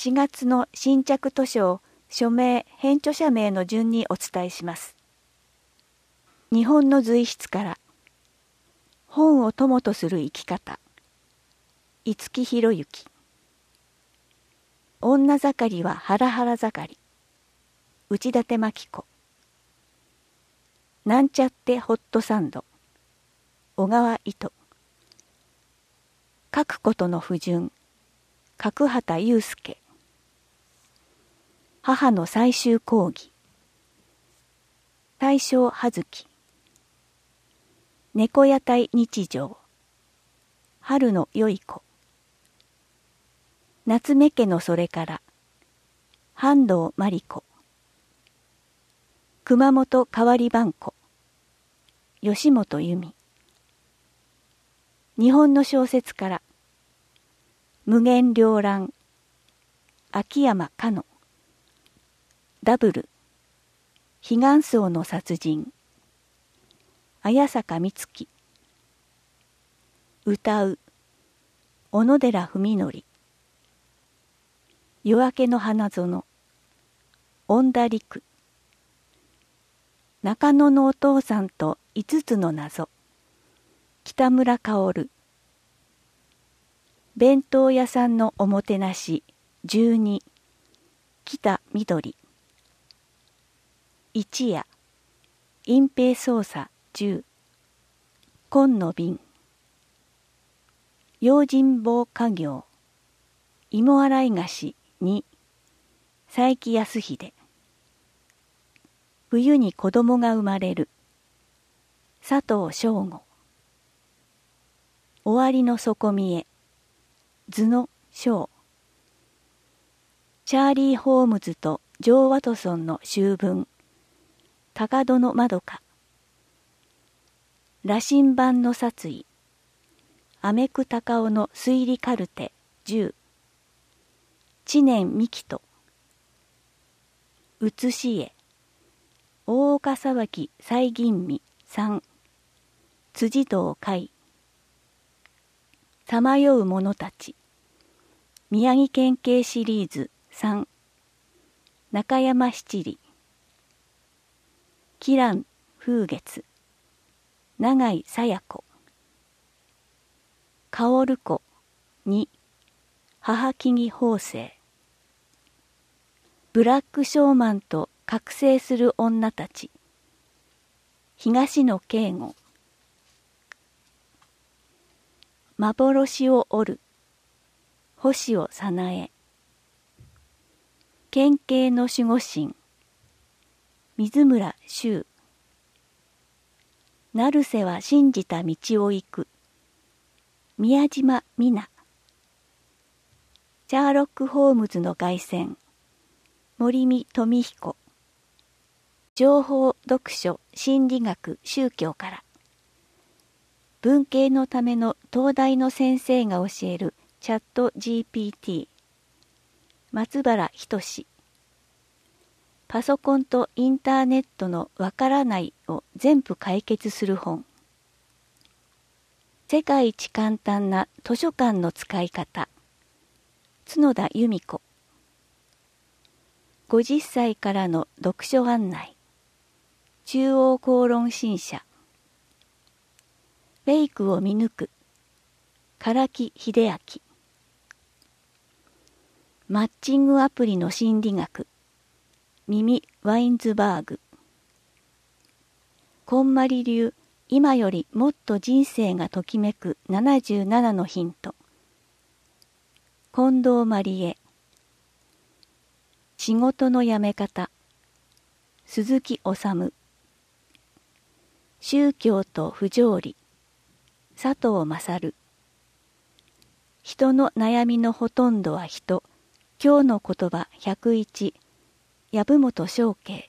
4月の新着図書を署名・編著者名の順にお伝えします。日本の随筆から本を友とする生き方、五木ひろゆき。女盛りはハラハラ盛り、内館真紀子。なんちゃってホットサンド、小川糸。書くことの不純、角畑祐介。母の最終講義、大正葉月。猫屋台日常、春のよい子。夏目家のそれから、半藤真理子。熊本代わり番子、吉本由美。日本の小説から、無限繚乱、秋山香乃。ダブル、彼岸荘の殺人、綾坂美月。歌う、小野寺文則。夜明けの花園、恩田陸。中野のお父さんと五つの謎、北村薫。弁当屋さんのおもてなし、12、北緑。一夜、隠蔽捜査、10、紺の瓶。用心棒家業、芋洗い菓子、2、佐伯康秀。冬に子供が生まれる、佐藤正吾。終わりの底見え、図の章。チャーリー・ホームズとジョー・ワトソンの秋分、高戸のまどか。羅針盤の殺意、アメクタカオの推理カルテ、10、知念美希と。写し絵、大岡沢木再吟味、3、辻堂海。さまよう者たち、宮城県警シリーズ、3、中山七里。キラン風月、永井紗耶子。薫子、2、母木々法政。ブラックショーマンと覚醒する女たち、東野圭吾。幻を折る、星尾早苗。県警の守護神、水村修。成瀬は信じた道を行く、宮島美奈。シャーロック・ホームズの凱旋、森見富彦。情報読書心理学宗教から、文系のための東大の先生が教えるチャット GPT、松原仁。パソコンとインターネットのわからないを全部解決する本。世界一簡単な図書館の使い方、角田由美子。50歳からの読書案内、中央公論新社。フェイクを見抜く、唐木秀明。マッチングアプリの心理学、ミミ・ワインズバーグ。こんまり流、今よりもっと人生がときめく77のヒント。近藤まりえ。仕事の辞め方、鈴木治。宗教と不条理、佐藤勝。人の悩みのほとんどは人、今日の言葉101、籔本昌慶。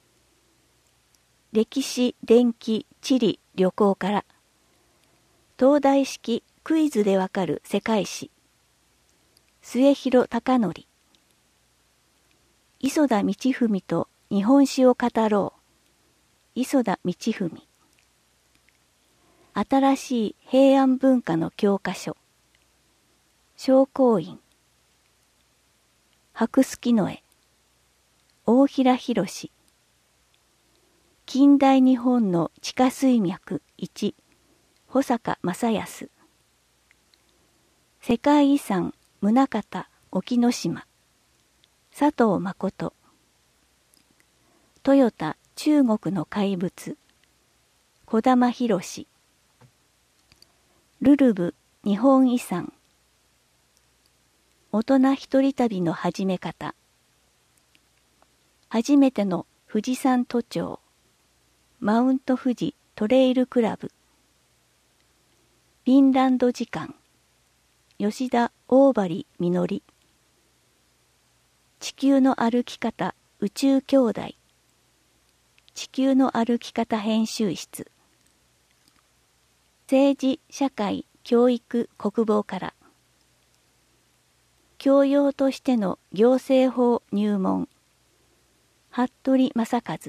歴史、電気、地理、旅行から、東大式クイズでわかる世界史、末広隆則。磯田道文と日本史を語ろう、磯田道文。新しい平安文化の教科書、正光院。 白月の絵、大平博。近代日本の地下水脈1、保坂正康。世界遺産宗像沖ノ島、佐藤誠。トヨタ中国の怪物、児玉博。ルルブ日本遺産、大人一人旅の始め方。初めての富士山都庁、マウント富士トレイルクラブ。フィンランド時間、吉田大張実。地球の歩き方宇宙兄弟、地球の歩き方編集室。政治社会教育国防から。教養としての行政法入門、服部正和。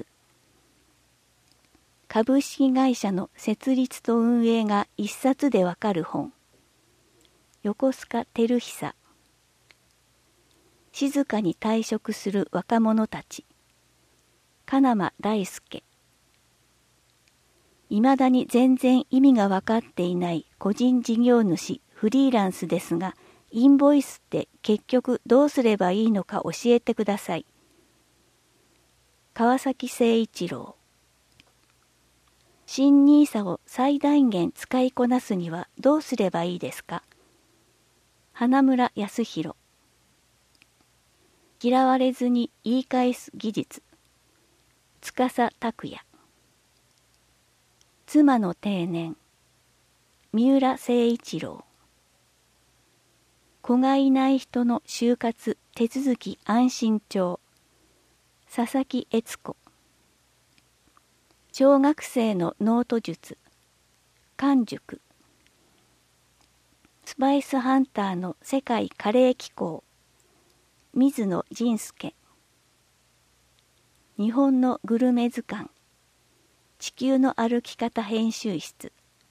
株式会社の設立と運営が一冊でわかる本、横須賀照久。静かに退職する若者たち、金間大輔。いまだに全然意味が分かっていない個人事業主フリーランスですが、インボイスって結局どうすればいいのか教えてください。川崎誠一郎。新NISAを最大限使いこなすにはどうすればいいですか。花村康弘。嫌われずに言い返す技術、司拓也。妻の定年、三浦誠一郎。子がいない人の就活手続き安心帳、佐々木悦子。小学生のノート術、完熟。スパイスハンターの世界カレー機構、水野仁介。日本のグルメ図鑑、地球の歩き方編集室。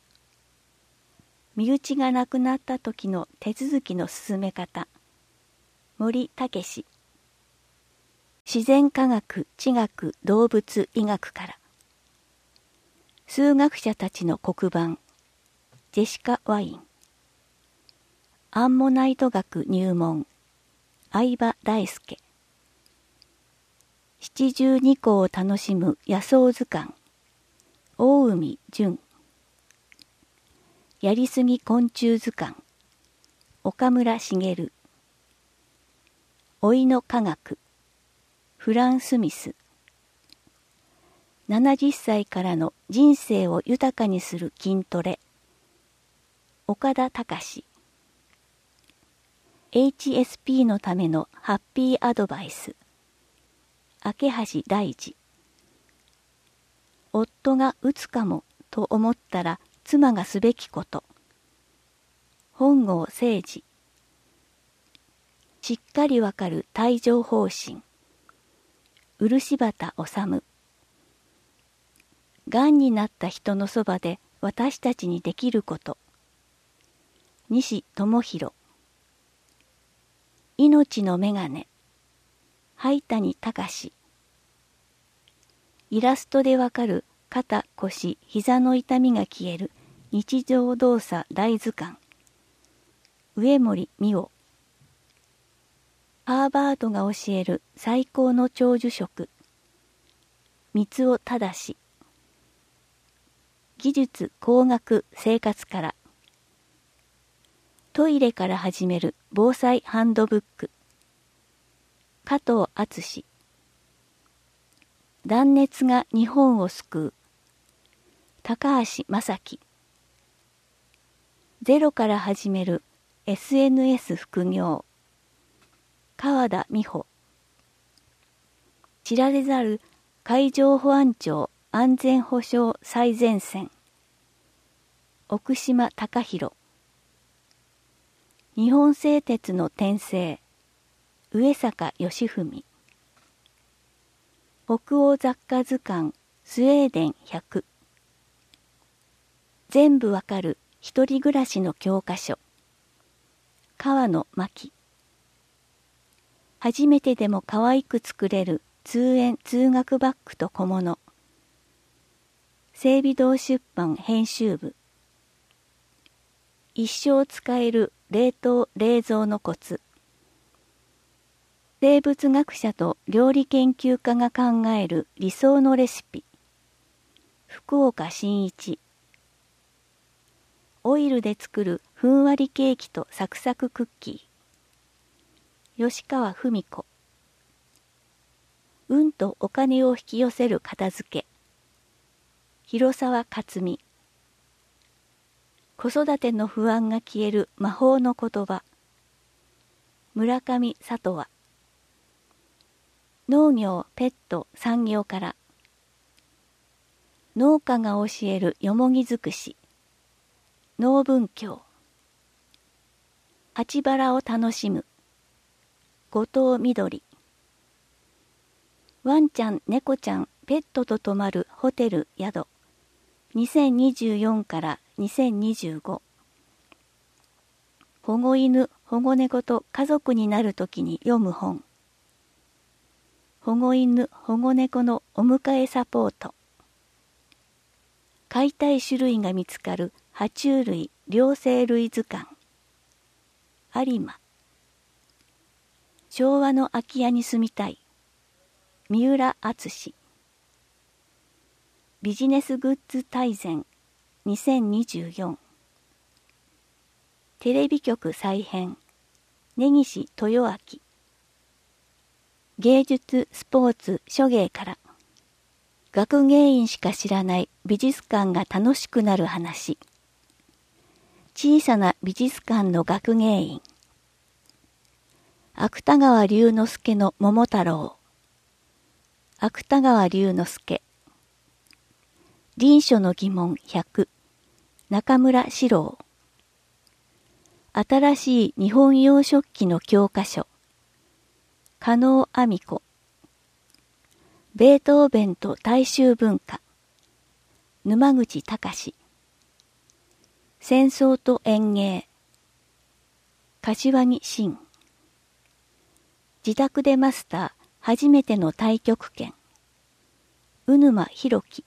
身内が亡くなった時の手続きの進め方、森武。自然科学地学動物医学から。数学者たちの黒板、ジェシカ・ワイン。アンモナイト学入門、相葉大輔。七十二候を楽しむ野草図鑑、大海淳。やりすぎ昆虫図鑑、岡村茂。老いの科学、フラン・スミス。70歳からの人生を豊かにする筋トレ、岡田隆。HSP のためのハッピーアドバイス、明橋大二。夫が打つかもと思ったら妻がすべきこと、本郷誠二。しっかりわかる帯状疱疹、漆畑治。がんになった人のそばで私たちにできること、西智弘。命のメガネ、灰谷隆。イラストでわかる肩腰膝の痛みが消える日常動作大図鑑、上森美緒。ハーバードが教える最高の長寿食、三尾正。技術工学生活から。トイレから始める防災ハンドブック、加藤敦。断熱が日本を救う、高橋正樹。ゼロから始める SNS 副業、川田美穂。知られざる海上保安庁安全保障最前線、奥島隆弘。日本製鉄の転生、上坂義文。北欧雑貨図鑑スウェーデン100。全部わかる一人暮らしの教科書、川野真紀。 初めてでも可愛く作れる通園通学バッグと小物。整備堂出版編集部。一生使える冷凍冷蔵のコツ。生物学者と料理研究家が考える理想のレシピ。福岡伸一。オイルで作るふんわりケーキとサクサククッキー。吉川文子。運とお金を引き寄せる片付け。広沢克美。子育ての不安が消える魔法の言葉。村上里和。農業・ペット・産業から。農家が教えるよもぎ尽くし。農文教。鉢原を楽しむ。後藤みどり。ワンちゃん、猫ちゃん、ペットと泊まるホテル・宿。2024から2025。保護犬、保護猫と家族になるときに読む本。保護犬、保護猫のお迎えサポート。飼いたい種類が見つかる爬虫類両生類図鑑。有馬。昭和の空き家に住みたい。三浦敦。ビジネスグッズ大全2024。テレビ局再編。根岸豊明。芸術、スポーツ、書芸から。学芸員しか知らない美術館が楽しくなる話。小さな美術館の学芸員。芥川龍之介の桃太郎。芥川龍之介。臨書の疑問100。中村史郎。新しい日本洋食器の教科書。加納亜美子。ベートーベンと大衆文化。沼口隆。戦争と園芸。柏木真。自宅でマスター初めての太極拳。鵜沼博樹。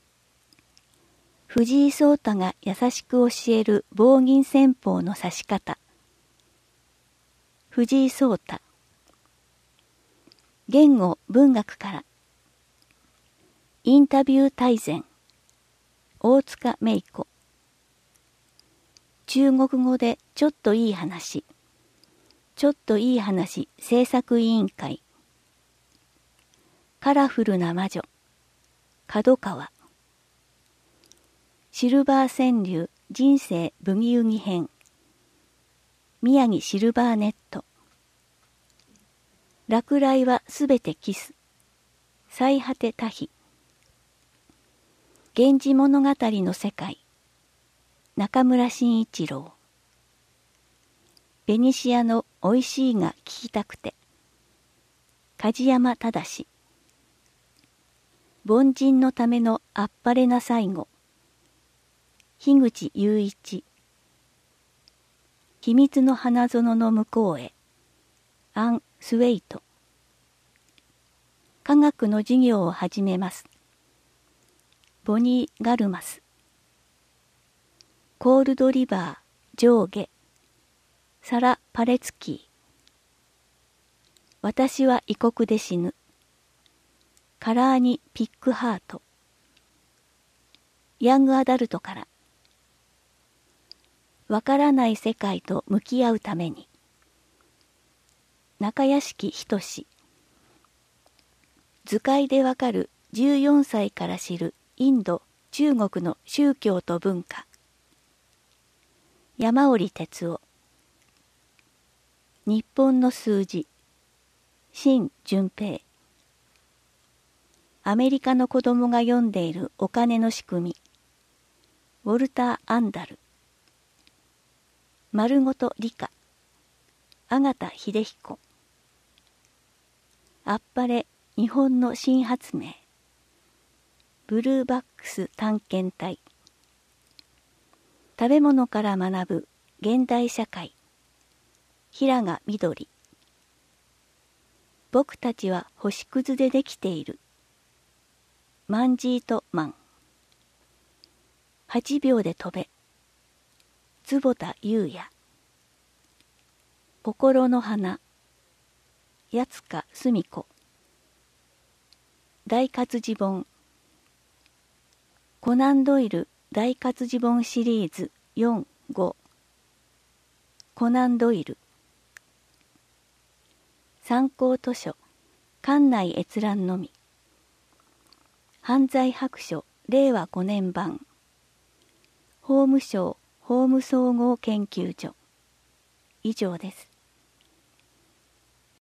藤井聡太が優しく教える棒銀戦法の指し方。藤井聡太。言語文学から。インタビュー大全。大塚芽子。中国語でちょっといい話。ちょっといい話制作委員会。カラフルな魔女。角川。シルバー川柳人生ブギウギ編。宮城シルバーネット。落雷はすべてキス。最果て多比。源氏物語の世界。中村真一郎。ベニシアのおいしいが聞きたくて。梶山正。凡人のためのあっぱれな最後。樋口雄一。秘密の花園の向こうへ。アン・スウェイト。科学の授業を始めます。ボニー・ガルマス。コールドリバー上下。サラ・パレツキー。私は異国で死ぬ。カラーニ・ピックハート。ヤングアダルトから。わからない世界と向き合うために。中屋敷仁。図解でわかる14歳から知るインド・中国の宗教と文化。山折哲夫。日本の数字。陳順平。アメリカの子供が読んでいるお金の仕組み。ウォルター・アンダル。丸ごと理科。阿形秀彦。あっぱれ日本の新発明。ブルーバックス探検隊。食べ物から学ぶ現代社会。平賀みどり。 僕たちは星屑でできている。マンジートマン。8秒で飛べ。坪田裕也。心の花。八塚澄子。大活字本。コナンドイル大活字本シリーズ4、5。コナンドイル。参考図書。館内閲覧のみ。犯罪白書令和5年版。法務省法務総合研究所。以上です。